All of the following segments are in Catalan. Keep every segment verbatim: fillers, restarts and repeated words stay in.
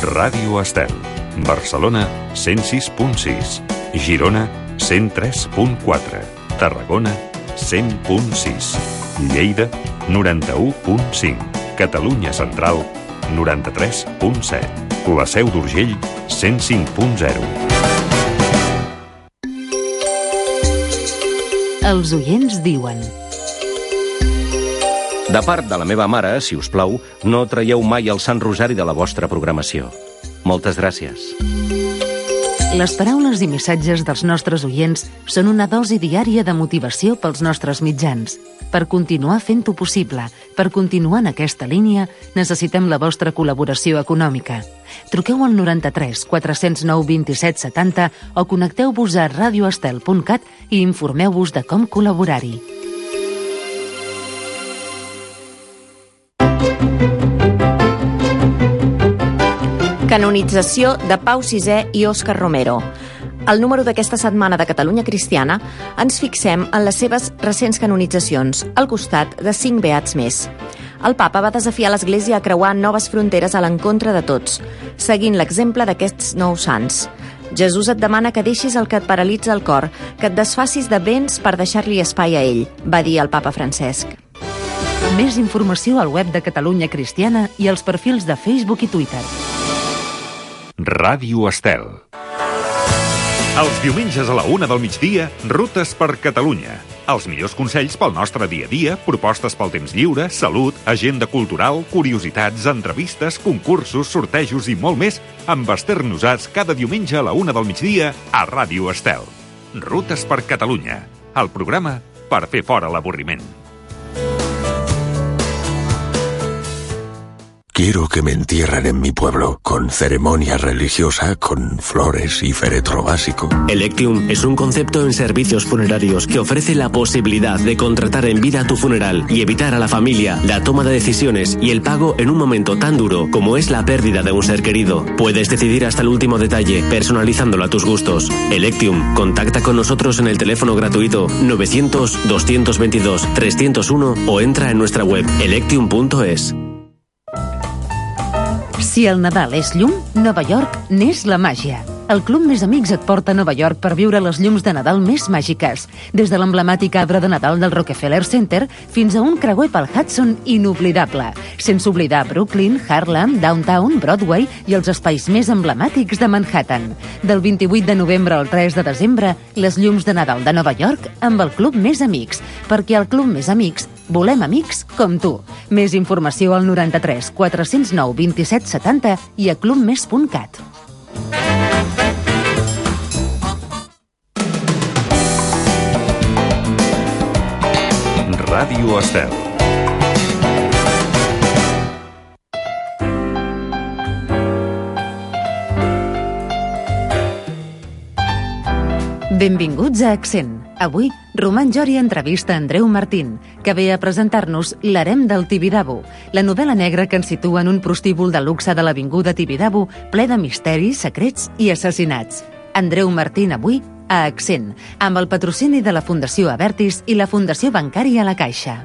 Ràdio Estel. Barcelona, cent sis punt sis. Girona, cent tres punt quatre. Tarragona, cent punt sis. Lleida, noranta-u punt cinc. Catalunya Central, noranta-tres punt set. La Seu d'Urgell, cent cinc punt zero. Els oients diuen: de part de la meva mare, si us plau, no traieu mai el Sant Rosari de la vostra programació. Moltes gràcies. Les paraules i missatges dels nostres oients són una dosi diària de motivació pels nostres mitjans. Per continuar fent-ho possible, per continuar en aquesta línia, necessitem la vostra col·laboració econòmica. Truqueu al noranta-tres quatre zero nou vint-i-set setanta o connecteu-vos a radioestel punt cat i informeu-vos de com col·laborar-hi. Canonització de Pau sisè i Òscar Romero. Al número d'aquesta setmana de Catalunya Cristiana ens fixem en les seves recents canonitzacions, al costat de cinc beats més. El papa va desafiar l'Església a creuar noves fronteres a l'encontre de tots, seguint l'exemple d'aquests nous sants. Jesús et demana que deixis el que et paralitza el cor, que et desfacis de béns per deixar-li espai a ell, va dir el papa Francesc. Més informació al web de Catalunya Cristiana i als perfils de Facebook i Twitter. Ràdio Estel. Els diumenges a la una del migdia, Rutes per Catalunya. Els millors consells pel nostre dia a dia, propostes pel temps lliure, salut, agenda cultural, curiositats, entrevistes, concursos, sortejos i molt més, amb Esther Nosats cada diumenge a la una del migdia a Ràdio Estel. Rutes per Catalunya, el programa per fer fora l'avorriment. Quiero que me entierren en mi pueblo, con ceremonia religiosa, con flores y féretro básico. Electium es un concepto en servicios funerarios que ofrece la posibilidad de contratar en vida tu funeral y evitar a la familia la toma de decisiones y el pago en un momento tan duro como es la pérdida de un ser querido. Puedes decidir hasta el último detalle, personalizándolo a tus gustos. Electium, contacta con nosotros en el teléfono gratuito novecientos, doscientos veintidós, trescientos uno o entra en nuestra web electium punto es. Si el Nadal és llum, Nova York n'és la màgia. El Club Més Amics et porta a Nova York per viure les llums de Nadal més màgiques. Des de l'emblemàtic arbre de Nadal del Rockefeller Center fins a un creuer pel Hudson inoblidable. Sense oblidar Brooklyn, Harlem, Downtown, Broadway i els espais més emblemàtics de Manhattan. Del vint-i-vuit de novembre al tres de desembre, les llums de Nadal de Nova York amb el Club Més Amics. Perquè al Club Més Amics volem amics com tu. Més informació al noranta-tres quatre zero nou vint-i-set setanta i a clubmes punt cat. Ràdio Estel. Benvinguts a Accent. Avui, Roman Jori entrevista Andreu Martín, que ve a presentar-nos L'harem del Tibidabo, la novel·la negra que ens situa en un prostíbul de luxe de l'avinguda Tibidabo, ple de misteris, secrets i assassinats. Andreu Martín avui a Accent, amb el patrocini de la Fundació Abertis i la Fundació Bancària La Caixa.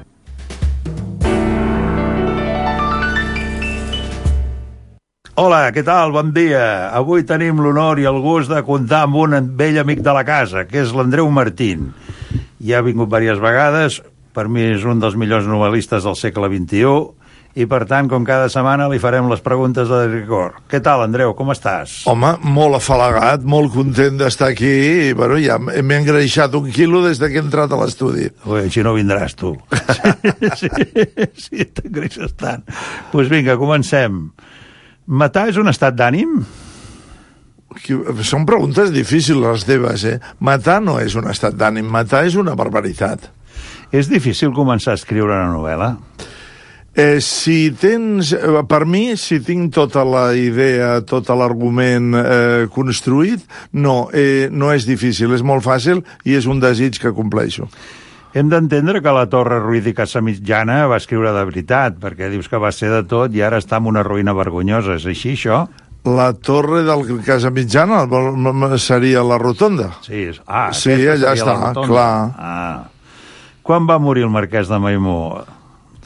Hola, què tal? Bon dia. Avui tenim l'honor i el gust de comptar amb un vell amic de la casa, que és l'Andreu Martín. Ja ha vingut diverses vegades, per mi és un dels millors novel·listes del segle vint-i-u, i per tant, com cada setmana, li farem les preguntes de rigor. Què tal, Andreu? Com estàs? Home, molt afalagat, molt content d'estar aquí, i bueno, ja m'he engreixat un quilo des que he entrat a l'estudi. Ui, així no vindràs, tu. Sí, sí, t'engreixes tant. Doncs pues vinga, comencem. Matar és un estat d'ànim? Són preguntes difícils les teves, eh? Matar no és un estat d'ànim, matar és una barbaritat. És difícil començar a escriure una novel·la? Eh, si tens, per mi, si tinc tota la idea, tot l'argument eh, construït, no, eh, no és difícil, és molt fàcil i és un desig que compleixo. Hem d'entendre que la Torre Ruiz i Casamitjana va escriure de veritat, perquè dius que va ser de tot i ara està en una ruïna vergonyosa. És així, això? La torre del Casamitjana seria la rotonda. Sí, ah, sí, allà està, clar. Ah. Quan va morir el marquès de Maimó?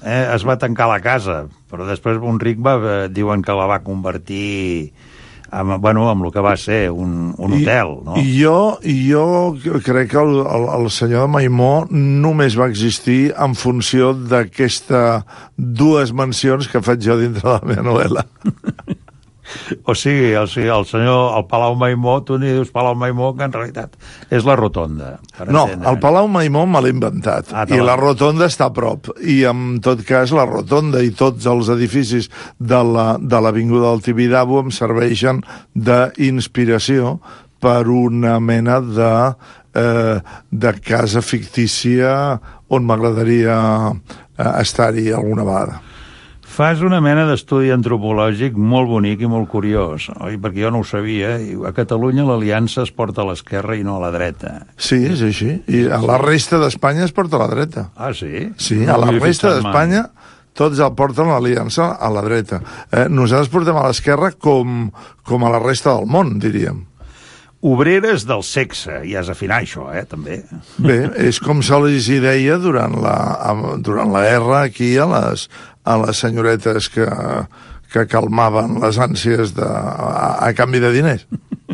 eh, es va tancar la casa, però després un ric va, diuen que la va convertir amb, bueno, amb el que va ser un, un hotel, no? I jo, i jo crec que el, el, el senyor de Maimó només va existir en funció d'aquestes dues mencions que faig jo dintre de la meva novel·la. O sigui, el, el senyor, el Palau Maimó, tu n'hi dius Palau Maimó, que en realitat és la rotonda. No, el Palau Maimó me l'he inventat, ah, i la rotonda està a prop, i en tot cas la rotonda i tots els edificis de l'Avinguda del Tibidabo em serveixen d'inspiració per una mena de, eh, de casa fictícia on m'agradaria estar-hi alguna vegada. Fas una mena d'estudi antropològic molt bonic i molt curiós, oi? Perquè jo no ho sabia. A Catalunya l'aliança es porta a l'esquerra i no a la dreta. Sí, és així. I a la resta d'Espanya es porta a la dreta. Ah, sí? Sí, a la resta d'Espanya tots el porten l'aliança a la dreta. Eh, nosaltres portem a l'esquerra com, com a la resta del món, diríem. Obreres del sexe, i has d'afinar això, eh, també. Bé, és com se'ls hi deia durant la, durant la guerra aquí a les, a les senyoretes que, que calmaven les ànsies de, a, a canvi de diners.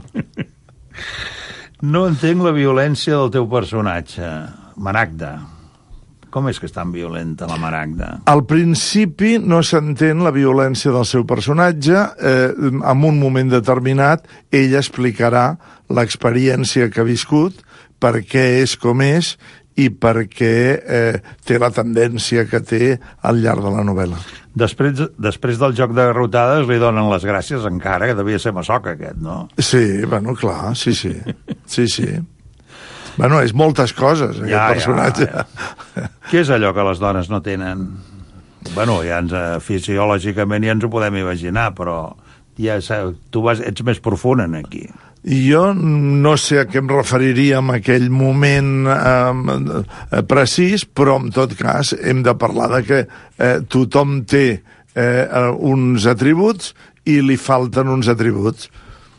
No entenc la violència del teu personatge, Maragda. Com és que és tan violenta la Maragda? Al principi no s'entén la violència del seu personatge. Eh, en un moment determinat ella explicarà l'experiència que ha viscut, per què és com és i per què eh, té la tendència que té al llarg de la novel·la. Després, després del joc de garrotades li donen les gràcies encara, que devia ser massoca aquest, no? Sí, bueno, clar, sí, sí. Sí, sí. Bueno, és moltes coses, aquest ja, personatge. Ja, ja. Què és allò que les dones no tenen? Bueno, ja ens, fisiològicament ja ens ho podem imaginar, però ja tu vas, ets més profund en aquí. Jo no sé a què em referiria en aquell moment eh, precís, però en tot cas hem de parlar de que eh, tothom té eh, uns atributs i li falten uns atributs.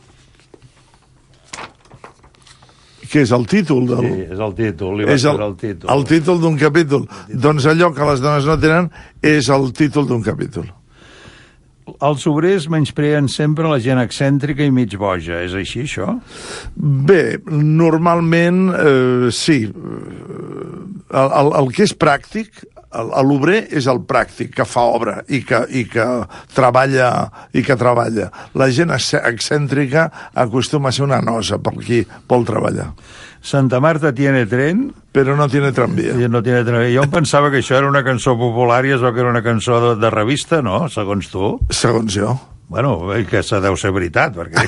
Que és el títol del... Sí, és el títol, li va és el, el títol. El títol d'un capítol. Doncs allò que les dones no tenen és el títol d'un capítol. Els obrers menyspreen sempre la gent excèntrica i mig boja, és així, això? Bé, normalment, eh, sí. El, el, el que és pràctic, l'obrer és el pràctic, que fa obra i que, i que treballa i que treballa. La gent excèntrica acostuma a ser una nosa per qui vol treballar. Santa Marta tiene tren... Però no tiene tranvia. No tiene tranvia. Jo em pensava que això era una cançó popular i es veu que era una cançó de, de revista, no? Segons tu. Segons jo. Bueno, que se deu ser veritat, perquè...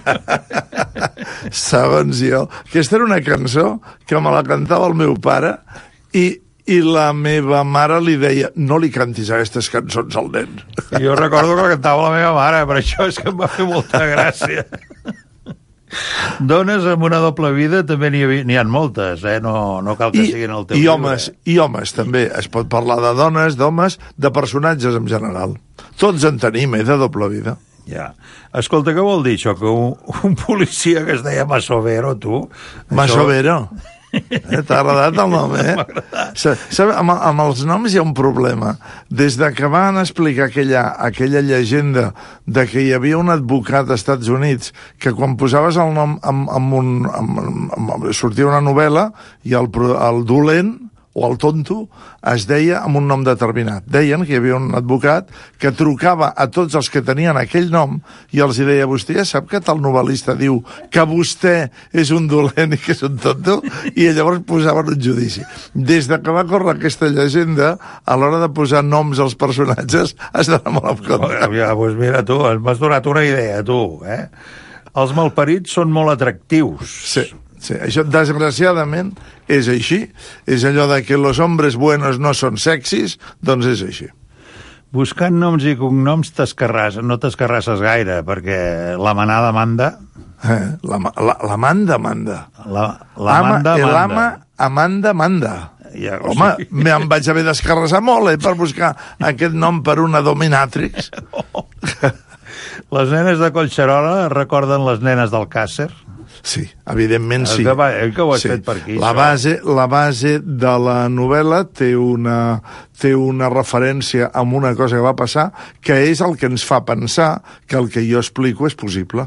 Segons jo. Aquesta era una cançó que me la cantava el meu pare i i la meva mare li deia no li cantis aquestes cançons al nen. Jo recordo que la cantava la meva mare, per això és que em va fer molta gràcia. Dones amb una doble vida també n'hi havia, n'hi ha moltes, eh? No, no cal que I, siguin el teu i homes, llibre. I homes també, es pot parlar de dones, d'homes, de personatges en general. Tots en tenim, eh, de doble vida. Ja. Escolta, què vol dir això? Que un, un policia que es deia Masovero, tu? Masovero? Això... Eh, t'ha agradat el nom, eh? Sabe, amb, amb els noms hi ha un problema. Des de que van explicar aquella, aquella llegenda de que hi havia un advocat als Estats Units que quan posaves el nom amb, amb un, amb, amb, amb, sortia una novel·la i el, el dolent o el tonto es deia amb un nom determinat. Deien que hi havia un advocat que trucava a tots els que tenien aquell nom i els deia, vostè ja sap que tal novel·lista diu que vostè és un dolent i que és un tonto? I llavors posaven un judici. Des de que va córrer aquesta llegenda, a l'hora de posar noms als personatges has d'anar molt en compte. Ja, doncs mira tu, m'has donat una idea, tu, eh? Els malparits són molt atractius. Sí. Sí, això, desgraciadament, és així. És allò de que los hombres buenos no són sexis, doncs és així. Buscant noms i cognoms t'escarrasses, no t'escarrasses gaire, perquè la manada manda... Eh, la, la, la manda manda. La, la Ama, manda manda. L'ama Amanda manda. Ja, home, sí. Em vaig haver d'escarrassar molt, eh, per buscar aquest nom per una dominatrix. Les nenes de Collserola recorden les nenes del Càcer? Sí, evidentment sí. Que, va, que ho has sí. fet per aquí, la base, la base de la novel·la té una, té una referència a una cosa que va passar que és el que ens fa pensar que el que jo explico és possible.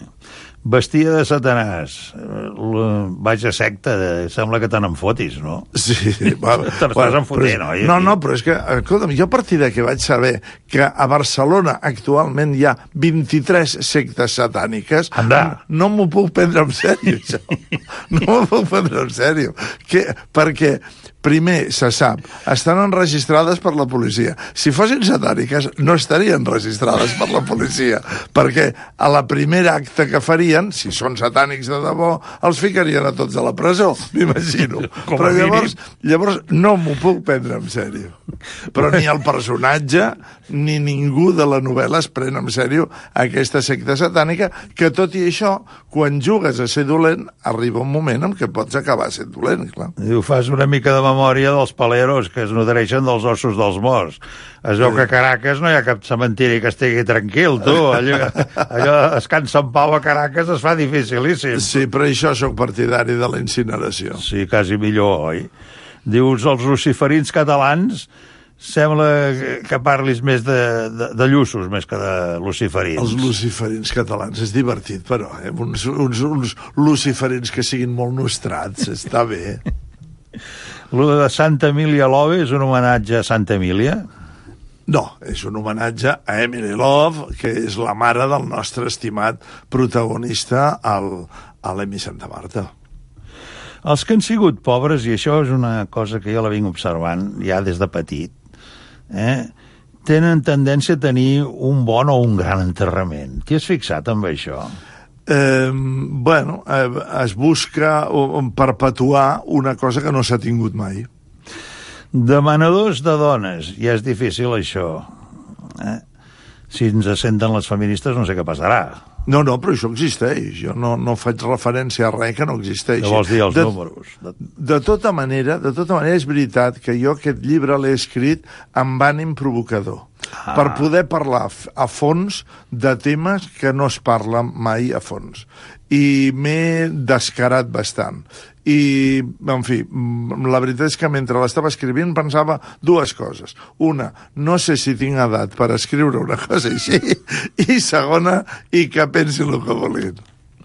Vestia de Satanàs. Vaja secta, sembla que te n'en fotis, no? Sí. Va, te n'estàs enfotent, oi? No, no, però és que, escolta'm, jo a partir de que vaig saber que a Barcelona actualment hi ha vint-i-tres sectes satàniques, Anda. no m'ho puc prendre en sèrio, això. No m'ho puc prendre en sèrio. Que, perquè, primer, se sap, estan enregistrades per la policia. Si fossin satàniques, no estarien registrades per la policia, perquè a la primera acte que farien, si són satànics de debò, els ficarien a tots a la presó, m'imagino. Però llavors, llavors no m'ho puc prendre en sèrio. Però ni el personatge ni ningú de la novel·la es pren en sèrio aquesta secta satànica, que tot i això, quan jugues a ser dolent, arriba un moment en què pots acabar sent dolent, clar. I ho fas una mica de memòria dels paleros que es nodreixen dels ossos dels morts. Es veu que a Caracas no hi ha cap cementiri que estigui tranquil, tu. Allò, allò descansa en pau a Caracas es fa dificilíssim. Sí, però això sóc partidari de la incineració. Sí, quasi millor, oi? Dius, els luciferins catalans sembla que parlis més de, de, de llussos més que de luciferins. Els luciferins catalans, és divertit, però, eh? Uns, uns, uns luciferins que siguin molt nostrats, està bé. Lo de Santa Emília Love és un homenatge a Santa Emília? No, és un homenatge a Emily Love, que és la mare del nostre estimat protagonista, el, a l'Emi Santa Marta. Els que han sigut pobres, i això és una cosa que jo la vinc observant ja des de petit, eh, tenen tendència a tenir un bon o un gran enterrament. T'hi has fixat amb això? Eh, bueno, eh, es busca perpetuar una cosa que no s'ha tingut mai. Demanadors de dones, ja és difícil això. Eh? Si ens senten les feministes no sé què passarà. No, no, però això existeix. Jo no, no faig referència a res que no existeixi. Què vols dir, els de, números? De... de tota manera, de tota manera és veritat que jo aquest llibre l'he escrit amb ànim provocador. Ah. Per poder parlar a fons de temes que no es parlen mai a fons. I m'he descarat bastant. I, en fi, la veritat és que mentre l'estava escrivint pensava dues coses. Una, no sé si tinc edat per escriure una cosa així, i segona, i que pensin el que vulguin.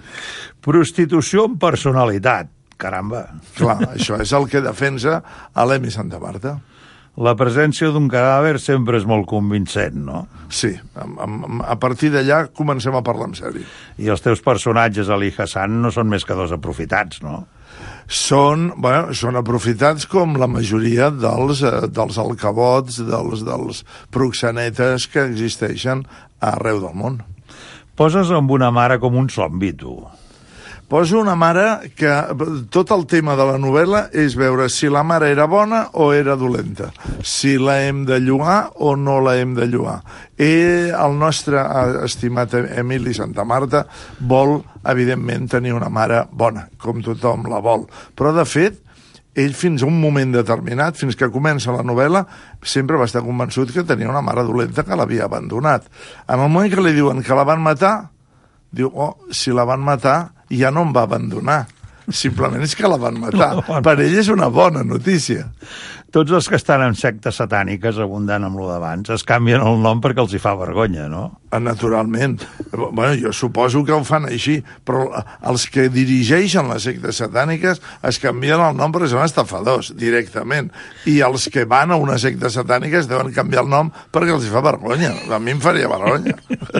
Prostitució amb personalitat, caramba. Clar, això és el que defensa a l'Emi Santa Marta. La presència d'un cadàver sempre és molt convincent, no? Sí, a, a, a partir d'allà comencem a parlar en sèrio. I els teus personatges, Ali Hassan, no són més que dos aprofitats, no? Són, bueno, són aprofitats com la majoria dels, eh, dels alcabots, dels, dels proxenetes que existeixen arreu del món. Poses amb una mare com un zombi, tu. Poso una mare que tot el tema de la novel·la és veure si la mare era bona o era dolenta, si la hem de llogar o no la hem de llogar. I el nostre estimat Emili Santa Marta vol, evidentment, tenir una mare bona, com tothom la vol. Però, de fet, ell fins a un moment determinat, fins que comença la novel·la, sempre va estar convençut que tenia una mare dolenta que l'havia abandonat. En el moment que li diuen que la van matar, diu, oh, si la van matar ja no em va abandonar. Simplement és que la van matar. Per ell és una bona notícia. Tots els que estan en sectes satàniques, abundant amb lo d'abans, es canvien el nom perquè els hi fa vergonya, no? Naturalment. Bueno, jo suposo que ho fan així, però els que dirigeixen les sectes satàniques es canvien el nom perquè són estafadors, directament. I els que van a una secta satànica es deuen canviar el nom perquè els hi fa vergonya. A mi em faria vergonya.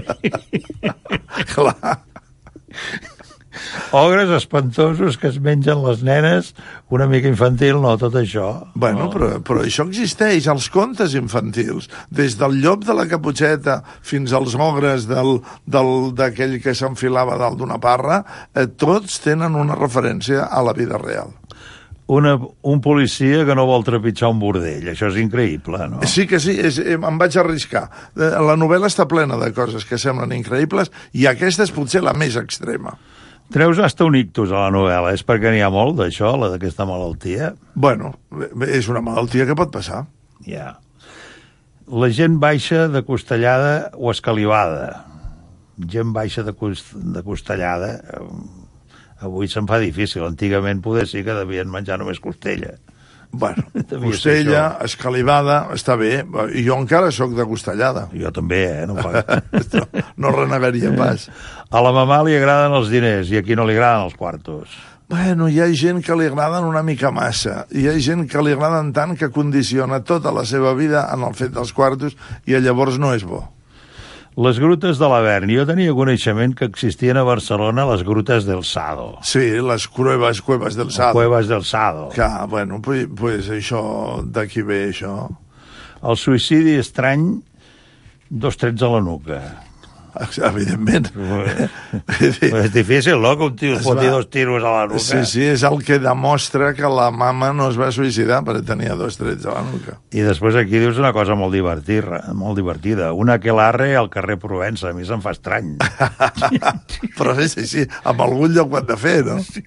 Clar. Ogres espantosos que es mengen les nenes, una mica infantil, no, tot això. Bueno, no. però, però això existeix, els contes infantils. Des del llop de la Caputxeta fins als ogres del, del, d'aquell que s'enfilava dalt d'una parra, eh, tots tenen una referència a la vida real. Una, un policia que no vol trepitjar un bordell, això és increïble, no? Sí que sí, és, em vaig arriscar. La novel·la està plena de coses que semblen increïbles i aquesta és potser la més extrema. Treus hasta un ictus a la novel·la, és perquè n'hi ha molt d'això, d'aquesta malaltia? Bueno, és una malaltia que pot passar. Ja. Yeah. La gent baixa de costellada o escalivada. Gent baixa de, cost, de costellada Avui se'n fa difícil. Antigament poder sí que devien menjar només costella. Bueno, costella, escalivada, està bé. I jo encara sóc de costellada. Jo també, eh? No, fa... no, no renegaria pas. A la mamà li agraden els diners i a qui no li agraden els quartos. Bueno, hi ha gent que li agraden una mica massa. Hi ha gent que li agraden tant que condiciona tota la seva vida en el fet dels quartos i llavors no és bo. Les grutes de l'Avern. Jo tenia coneixement que existien a Barcelona les grutes del Sado. Sí, les cuevas, cuevas del Sado. Cuevas del Sado. Que, bueno, pues, pues això, d'aquí ve això. El suïcidi estrany, dos trets a la nuca. Evidentment. És difícil, no?, que un tio es foti dos tiros a la nuca. Sí, sí, és el que demostra que la mama no es va suïcidar perquè tenia dos trets a la nuca. I després aquí dius una cosa molt divertida, molt divertida. Una aquelarre al carrer Provença. A mi se'm fa estrany. Però sí, sí, sí, amb algun lloc ho han de fer, no? Sí.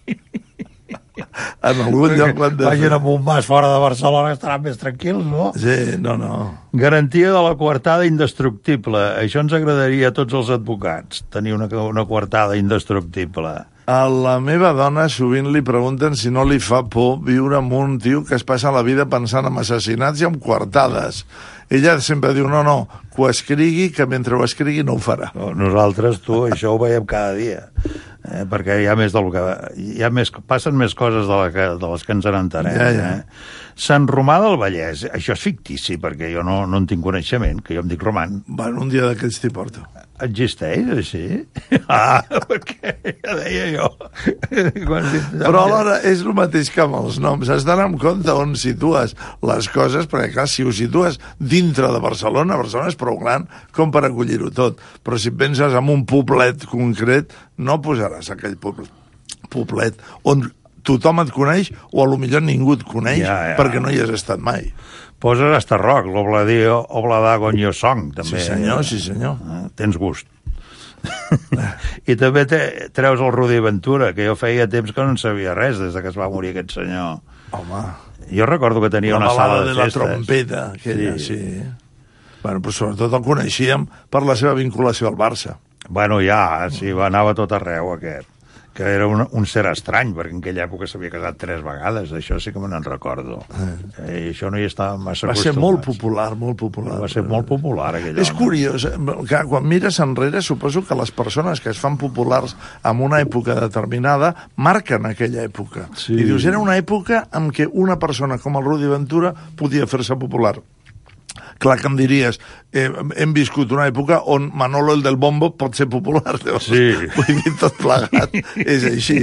En algun lloc ho han de fer. Vagin amb un mas fora de Barcelona, estaran més tranquils, no? Sí, no, no. Garantia de la coartada indestructible. Això ens agradaria a tots els advocats, tenir una, una coartada indestructible. A la meva dona sovint li pregunten si no li fa por viure amb un tio que es passa la vida pensant en assassinats i en coartades. Ella sempre diu, no, no, que ho escrigui, que mentre ho escrigui no ho farà. No, nosaltres, tu, això ho veiem cada dia. Eh, perquè hi ha més del que... Hi ha més, passen més coses de, la que, de les que ens n'entenem. Ja, ja. Eh? Sant Romà del Vallès, això és fictici, perquè jo no, no en tinc coneixement, que jo em dic Roman. Bueno, un dia d'aquests t'hi porto. Existeix, així? Ah, perquè ja deia jo. Però alhora és el mateix que amb els noms. Has d'anar amb compte on situes les coses, perquè clar, si ho situes dintre de Barcelona, Barcelona és prou gran com per acollir-ho tot. Però si penses en un poblet concret, no posaràs aquell poblet on tothom et coneix o a lo millor ningú et coneix ja, ja. perquè no hi has estat mai. Poses Estarroc, l'Obladío, Obladà, Gonyosong, també. Sí, senyor, sí, senyor. Eh, tens gust. I també te, treus el Rudi Ventura, que jo feia temps que no en sabia res des de que es va morir aquest senyor. Home. Jo recordo que tenia la una sala de, de festes. La trompeta, aquella, sí. sí. Bueno, però sobretot el coneixíem per la seva vinculació al Barça. Bueno, ja, sí, anava tot arreu, aquest. Que era un, un ser estrany, perquè en aquella època s'havia casat tres vegades, això sí que me n'en recordo. Eh. I això no hi estava massa va acostumat. Va ser molt popular, molt popular. Va ser molt popular, aquell home. És curiós, que quan mires enrere, suposo que les persones que es fan populars en una època determinada marquen aquella època. Sí. I dius, era una època en què una persona com el Rudi Ventura podia fer-se popular. Clar que em diries, eh, hem viscut una època on Manolo el del Bombo pot ser popular. Llavors, sí. Vull dir, tot plegat. És així.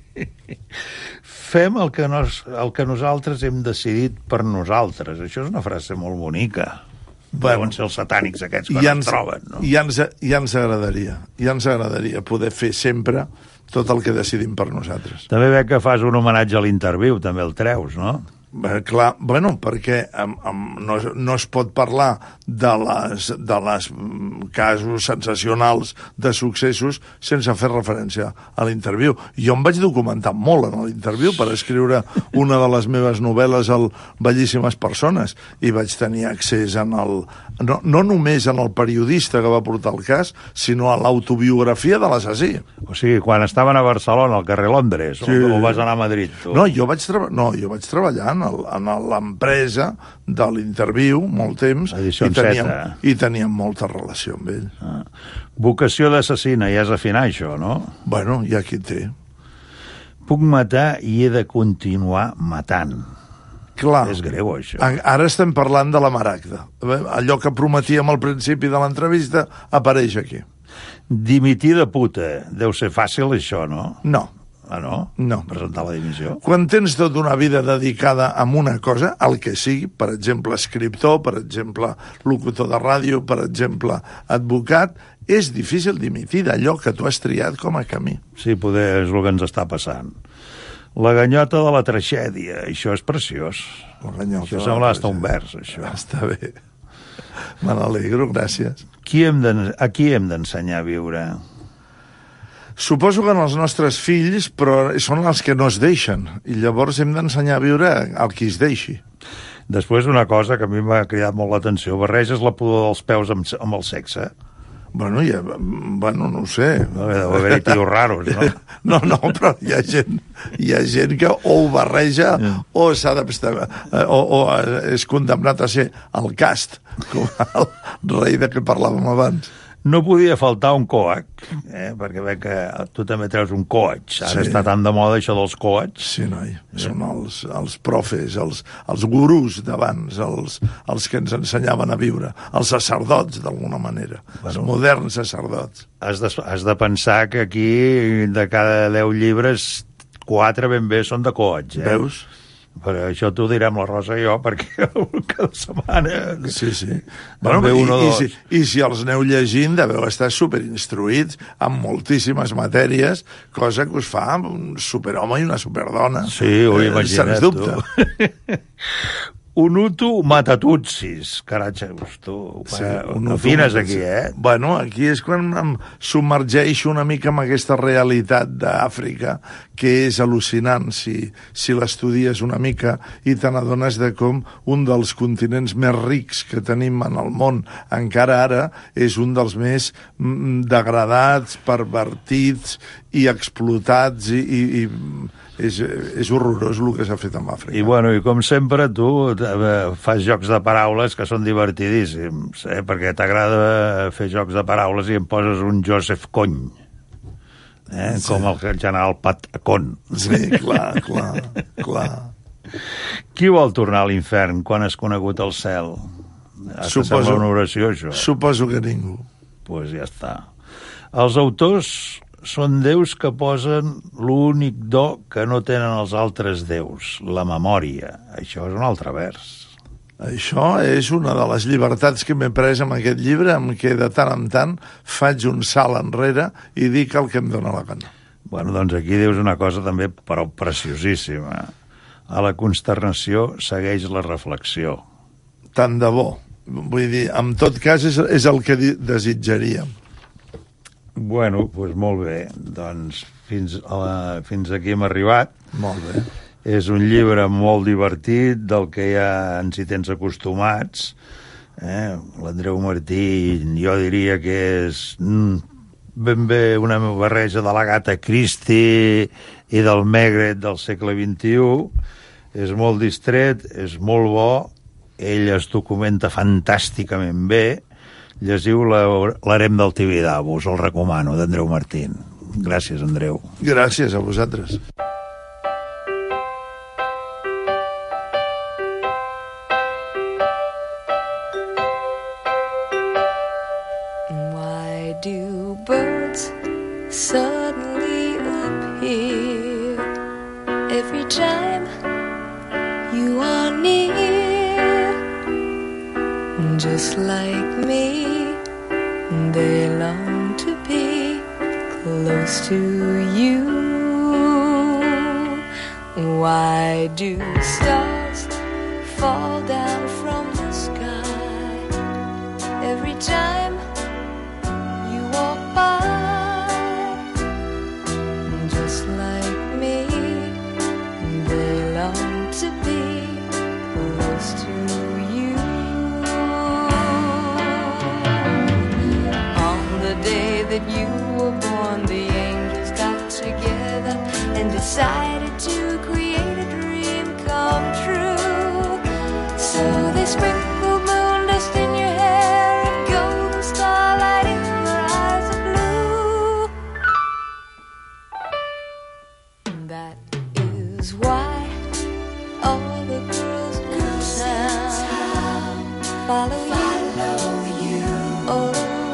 Fem el que, nos, el que nosaltres hem decidit per nosaltres. Això és una frase molt bonica. Bueno, deuen ser els satànics aquests que ja no ens troben, no? Ja ens, ja ens agradaria. Ja ens agradaria poder fer sempre tot el que decidim per nosaltres. També veig que fas un homenatge a l'Interviu, també el treus, no? Eh, clar, bueno, perquè um, um, no, no es pot parlar de les, de les casos sensacionals de successos sense fer referència a l'Interviu. Jo em vaig documentar molt en l'Interviu per escriure una de les meves novel·les, el Bellíssimes persones, i vaig tenir accés en el, no, no només en el periodista que va portar el cas, sinó a l'autobiografia de l'assassí. O sigui, quan estaven a Barcelona, al carrer Londres, sí. o, o vas anar a Madrid, tu? No, jo vaig, treba- no, jo vaig treballar en en l'empresa de l'Interviu molt temps i teníem, i teníem molta relació amb ell. Ah. Vocació d'assassina, ja és afinar això, no? Bueno, hi ha qui té. Puc matar i he de continuar matant. Clar. És greu, això. Ara estem parlant de la maragda. Allò que prometíem al principi de l'entrevista apareix aquí. Dimitir de puta. Deu ser fàcil, això, no? No. Ah, no? No. Presentar la dimissió. Quan tens tota una vida dedicada a una cosa, el que sigui, per exemple, escriptor, per exemple, locutor de ràdio, per exemple, advocat, és difícil dimitir d'allò que tu has triat com a camí. Sí, poder és el que ens està passant. La ganyota de la tragèdia, això és preciós. La ganyota això sembla estar un vers, això. Està bé. Me n'alegro, gràcies. Qui hem de, a qui hem d'ensenyar a viure? Suposo que en els nostres fills, però són els que no es deixen, i llavors hem d'ensenyar a viure al qui es deixi. Després una cosa que a mi m'ha cridat molt l'atenció, barreges la pudor dels peus amb, amb el sexe. Bueno, ja, bueno, no ho sé. No, deu haver-hi tios raros, no? No, no, però hi ha gent, hi ha gent que o ho barreja o s'ha d'abstenir, o, o és condemnat a ser el cast, com el rei de què parlàvem abans. No podia faltar un coac, eh? Perquè veig que tu també treus un coach. Ara Sí. està tan de moda això dels coats. Sí, noi, són els, els profes, els, els gurús d'abans, els, els que ens ensenyaven a viure, els sacerdots, d'alguna manera, bueno, els moderns sacerdots. Has de, has de pensar que aquí, de cada deu llibres, quatre ben bé són de coats, eh? Veus? Però això t'ho direm la Rosa i jo, perquè cada setmana... Sí, sí. Bueno, i, uno, i, dos. si, I si els aneu llegint, deveu estar superinstruïts amb moltíssimes matèries, cosa que us fa un superhome i una superdona. Sí, ho eh, imagina't, sens dubte. Un Hutu mata tutsis. Caratge, tu, Sí, un Hutu afines mata- aquí, eh? Bueno, aquí és quan em submergeixo una mica en aquesta realitat d'Àfrica, que és al·lucinant si, si l'estudies una mica i te n'adones de com un dels continents més rics que tenim en el món encara ara és un dels més mm, degradats, pervertits i explotats i, i, i és, és horrorós el que s'ha fet amb Àfrica. I, bueno, i com sempre, tu eh, fas jocs de paraules que són divertidíssims, eh? Perquè t'agrada fer jocs de paraules i em poses un Joseph Cony, eh? Sí. Com el general Pat Con. Sí, clar, clar, clar. Qui vol tornar a l'infern quan has conegut el cel? Suposo, sembla una oració, això. Suposo que ningú. Doncs pues ja està. Els autors són déus que posen l'únic do que no tenen els altres déus, la memòria. Això és un altre vers. Això és una de les llibertats que m'he pres amb aquest llibre, en què de tant en tant faig un salt enrere i dic el que em dóna la gana. Bueno, doncs aquí dius una cosa també, però preciosíssima. A la consternació segueix la reflexió. Tant de bo. Vull dir, en tot cas és, és el que desitjaríem. Bueno, doncs pues molt bé. Doncs fins, a la, fins aquí hem arribat. Molt bé. És un llibre molt divertit, del que ja ens hi tens acostumats. Eh? L'Andreu Martí, jo diria que és mm, ben bé una barreja de l'Agatha Christie i del Maigret del segle vint-i-u. És molt distret, és molt bo, ell es documenta fantàsticament bé. Llegiu l'Harem del Tibidabo, us el recomano, d'Andreu Martín. Gràcies, Andreu. Gràcies a vosaltres. Why do birds suddenly appear every time you are near? Just like me, they long to be close to you. Why do stars fall down from the sky every time you walk by? Just like me, they long to be close to you. On the day that you were born, the angels got together and decided to create a dream come true. So they sprinkled moon dust in your hair and golden starlight in your eyes of blue. That is why all the girls in town follow you all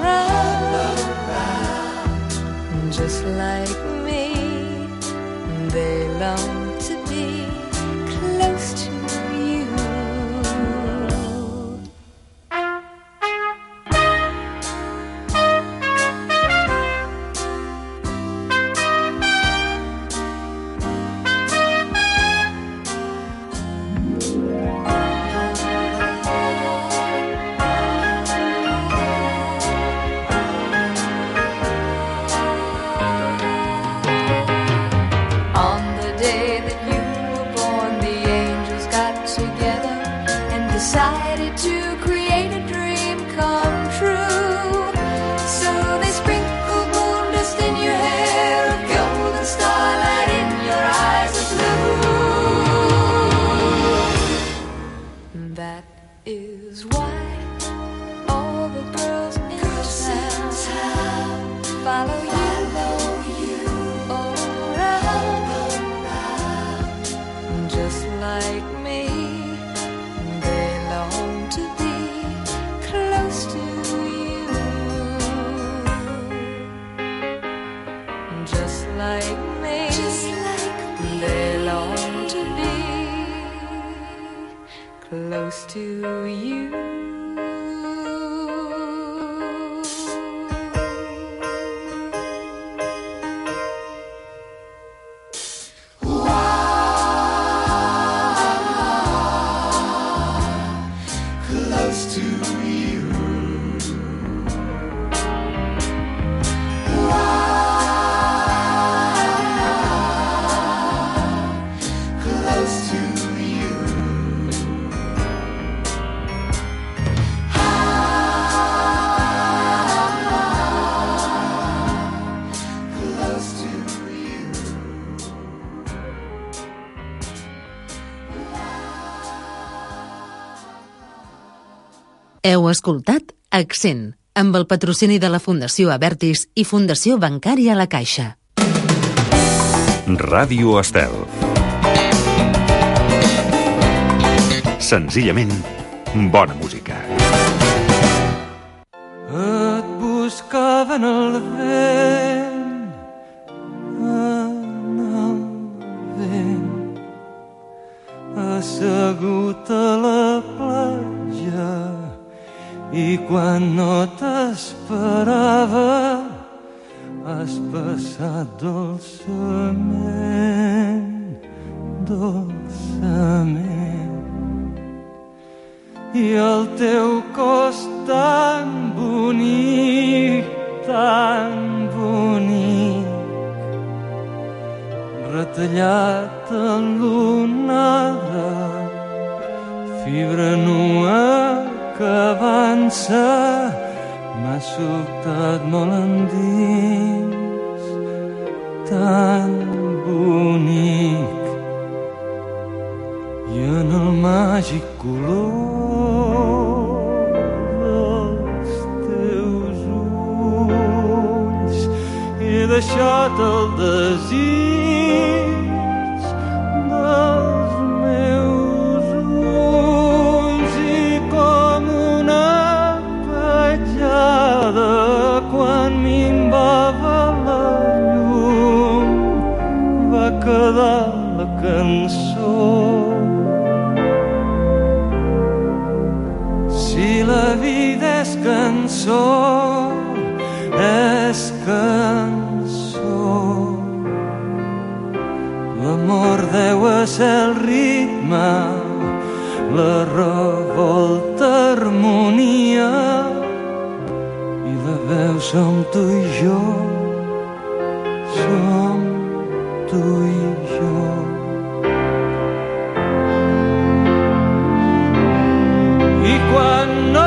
around. Just like me, they long to be close to you. On the day follow you all around. Just like me, they long to be close to you. Just like me, they long to be close to you. Heu escoltat Accent, amb el patrocini de la Fundació Abertis i Fundació Bancària La Caixa. Ràdio Estel. Senzillament, bona música. Et buscava en el vent, en el vent, assegut a la platja, i quan no t'esperava has passat dolçament, dolçament, i el teu cos tan bonic, tan bonic, retallat en l'onada, fibra nua que avança, m'ha sobtat molt endins, tan bonic, i en el màgic color dels teus ulls he deixat el desig dels meus ulls, i com una petjada quan minvava la llum va quedar la cançó. Si la vida és cançó, és cançó. L'amor deu ser el ritme, la revolta, harmonia, i la veu som tu i jo, som tu i jo. I quan no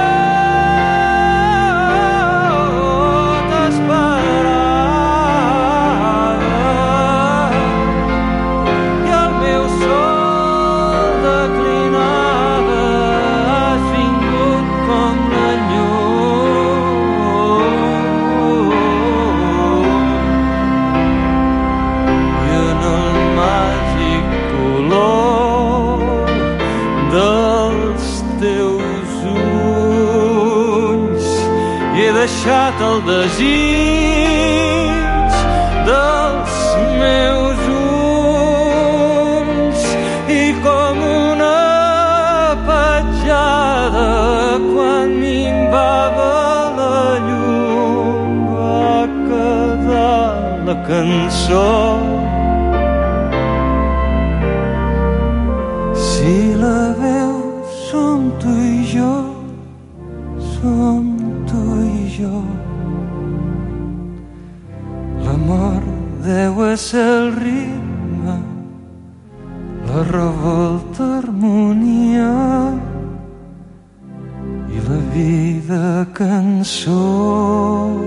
deixat el desig dels meus ulls, i com una petjada quan minvava la llum va quedar la cançó. Si la veu som tu i jo, som tu i jo. L'amor deu ser el ritme, la revolta, harmonia, i la vida cançó.